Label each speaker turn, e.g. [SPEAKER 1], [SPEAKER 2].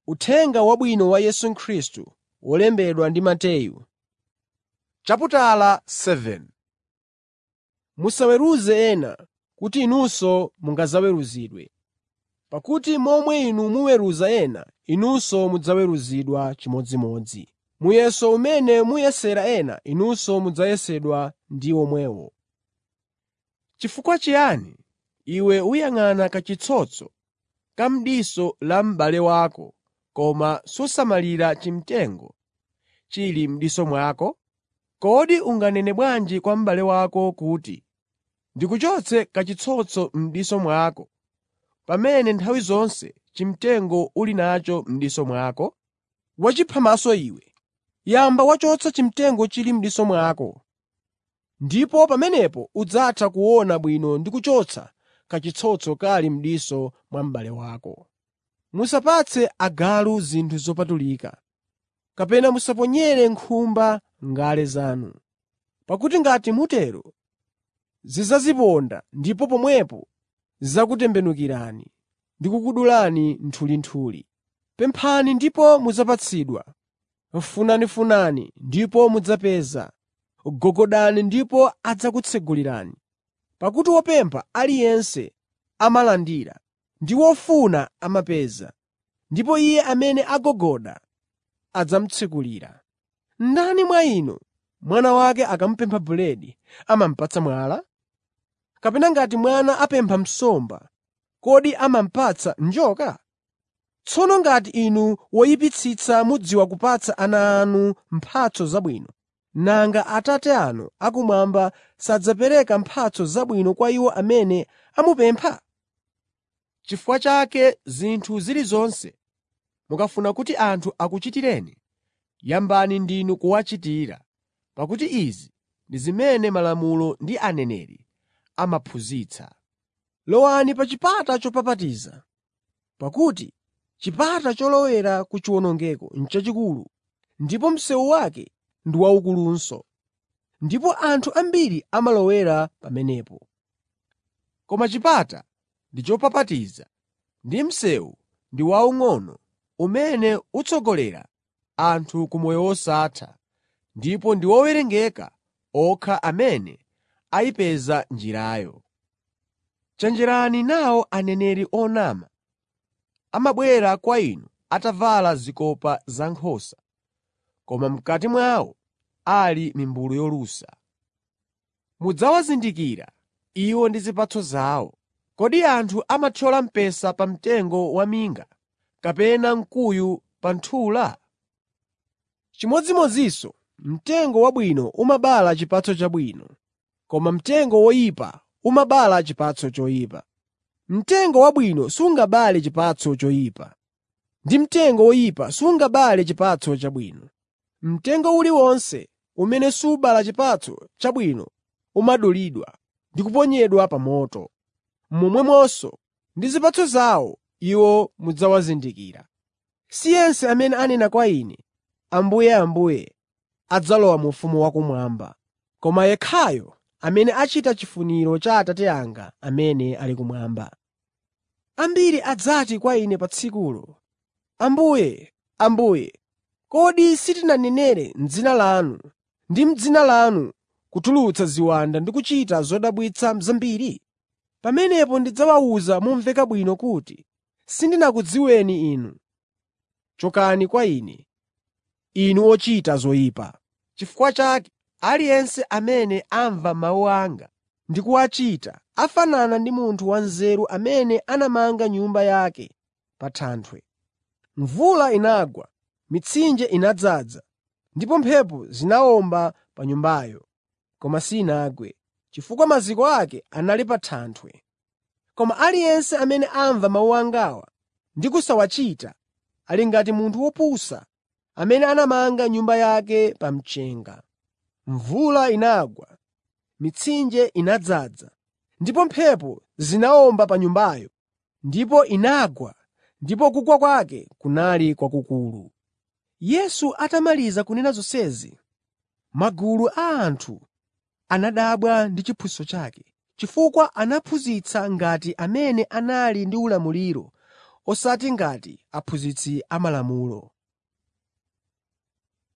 [SPEAKER 1] Uthenga Wabwino wa Yesu Khristu wolembedwa ndi Mateyu. Musaweruze ena, kuti inunso mungadzaweruzidwe. Pakuti momwe inu muweruza ena, inunso mudzaweruzidwa chimodzimodzi. Muyeso umene muyesera ena, inunso mudzayesedwa ndi omwewo. Chifukwa chiyani iwe uyang'ana kachitsotso ka m'diso la m'bale wako, koma susamalira chimtengo chili m'diso mwako? Kodi unganene bwanji kwa m'bale wako kuti, “Ndikuchotse kachitsotso m'diso mwako,” pamene nthawi zonse chimtengo uli nacho m'diso mwako? Wachiphamaso iwe! Yamba wachotsa chimtengo chili m'diso mwako, ndipo pamenepo udzatha kuona bwino ndi kuchotsa kachitsotso kali m'diso mwa m'bale wako. Musapatse agalu zinthu zopatulika, kapena musaponyere nkhumba ngale zanu. Pakuti ngati mutero, zidzaziponda ndipo pomwepo zidzakutembenukirani ndi kukudulani nthulinthuli. Pemphani ndipo mudzapatsidwa, funanifunani ndipo mudzapeza, gogodani ndipo adzakutsegulirani. Pakuti wopempha aliyense amalandira, ndi wofuna amapeza, ndipo iye amene agogoda adzamutsekulira. Ndani mwa inu, mwana wake akamupempha buledi, amamupatsa mwala? Kapena ngati mwana apempha nsomba, kodi amamupatsa njoka? Tsono ngati inu woyipitsitsa mudziwa kupatsa ana anu mphatso zabwino, nanga Atate anu akumwamba sadzapereka mphatso zabwino kwa iwo amene amupempha? Chifukwa chake zinthu zilizonse mukafuna kuti anthu akuchitireni, yambani ndinu kuwachitira, pakuti izi ndi zimene Malamulo ndi Aneneri amaphunzitsa. Lowani pa chipata chopapatiza, pakuti chipata cholowera ku chiwonongeko n'chachikulu, ndipo msewu wake ndi waukulunso, ndipo anthu ambiri amalowera pamenepo. Koma chipata ndi chopapatiza ndi msewu ndi waung'ono umene utsogolera anthu ku moyo wosatha, ndipo ndi owerengeka okha amene ayipeza njirayo. Chenjerani nawo aneneri onama. Amabwera kwa inu atavala zikopa zankhosa, koma m'kati mwawo ali mimbulu yolusa. Mudzawazindikira iwo ndi zipatso zawo. Kodi anthu amathyola mpesa pa mtengo waminga, kapena mkuyu pa nthula? Chimodzimodzinso mtengo wabwino umabala chipatso chabwino, koma mtengo woyipa umabala chipatso choyipa. Mtengo wabwino sungabale chipatso choyipa, ndi mtengo woyipa sungabale chipatso chabwino. Mtengo uliwonse umene subala chipatso chabwino umadulidwa ndi kuponyedwa pa moto. Momwemonso ndi zipatso zawo iwo mudzawazindikira. Si yense amene anena kwa Ine, ‘Ambuye, Ambuye,’ adzalowa mu ufumu wakumwamba, koma yekhayo amene achita chifuniro cha Atate anga amene ali kumwamba. Ambiri adzati kwa Ine pa tsikulo, ‘Ambuye, Ambuye, kodi sitinanenere m'dzina lanu, ndi m'dzina lanu kutulutsa ziwanda ndi kuchita zodabwitsa zambiri?’ Pamenepo ndidzawawuza momveka bwino kuti, ‘Sindinakudziweni inu. Chokani kwa Ine, inu ochita zoyipa.’ Chifukwa chake aliyense amene amva mawu anga ndi kuwachita afanana ndi munthu wanzeru amene anamanga nyumba yake pa thanthwe. Mvula inagwa, mitsinje inadzaza, ndipo mphepo zinawomba pa nyumbayo, koma sinagwe, chifukwa maziko ake anali pa thanthwe. Koma aliyense amene amva mawu angawa ndi kusawachita ali ngati munthu wopusa amene anamanga nyumba yake pa mchenga. Mvula inagwa, mitsinje inadzaza, ndipo mphepo zinawomba pa nyumbayo, ndipo inagwa, ndipo kugwa kwake kunali kwakukulu. Yesu atamaliza kunena zonsezi, magulu a anthu anadabwa ndi chiphunzitso chake, chifukwa anaphunzitsa ngati amene anali ndi ulamuliro osati ngati aphunzitsi amalamulo.